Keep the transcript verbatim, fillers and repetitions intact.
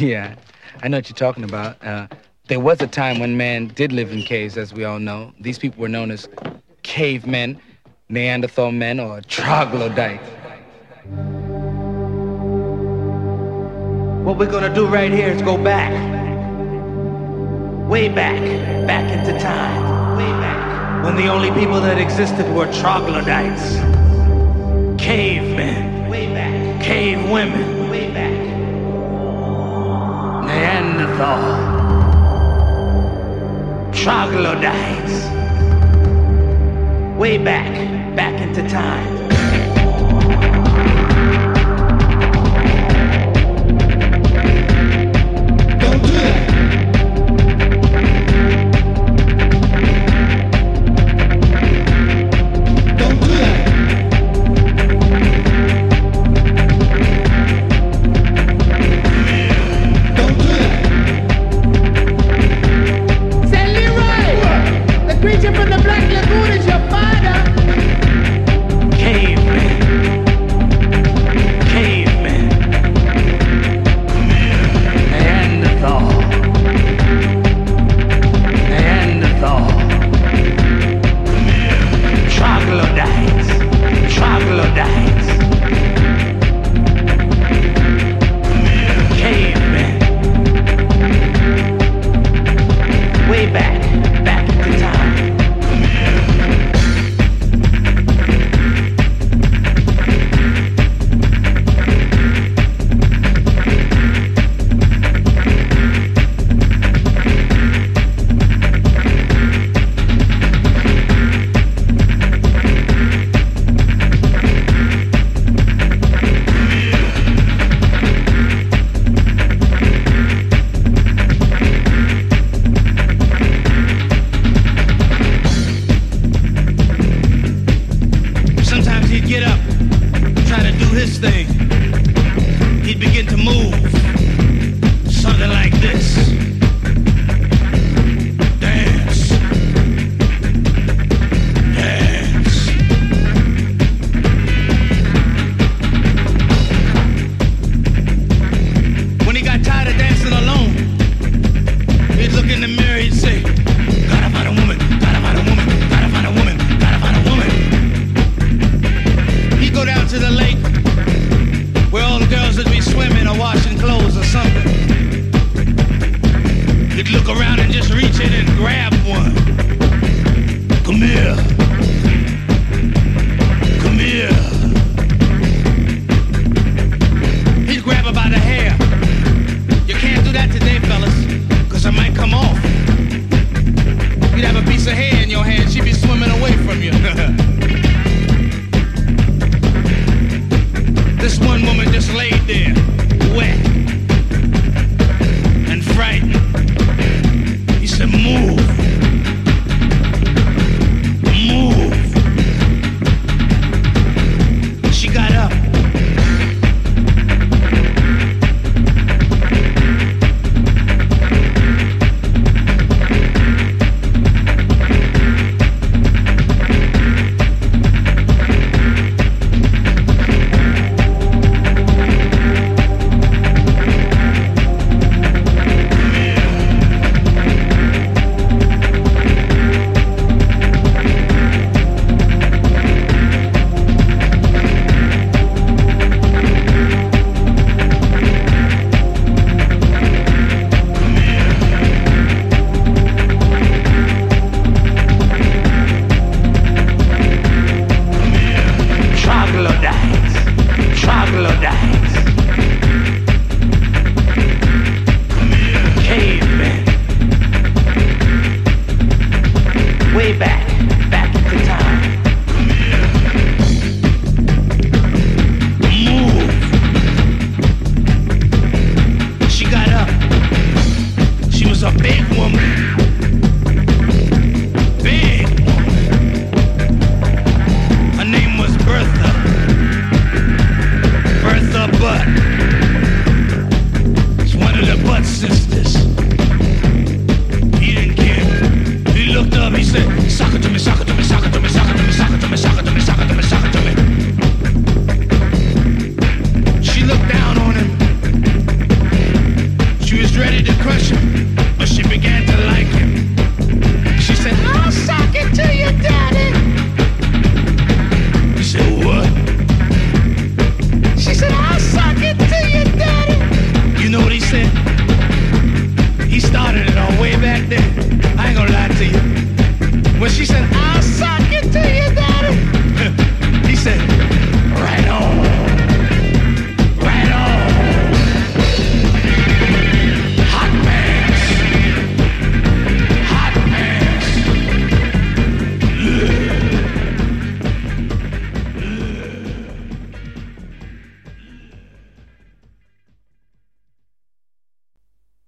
Yeah, I know what you're talking about. Uh, there was a time when man did live in caves, as we all know. These people were known as cavemen, Neanderthal men, or troglodytes. What we're gonna do right here is go back. Way back. Back into time. Way back. When the only people that existed were troglodytes. Cavemen. Way back. Cave women. Way back. Neanderthal. Troglodytes. Way back. Back into time. Creature from the Black Lagoon is your father. Cave ready to crush 'em.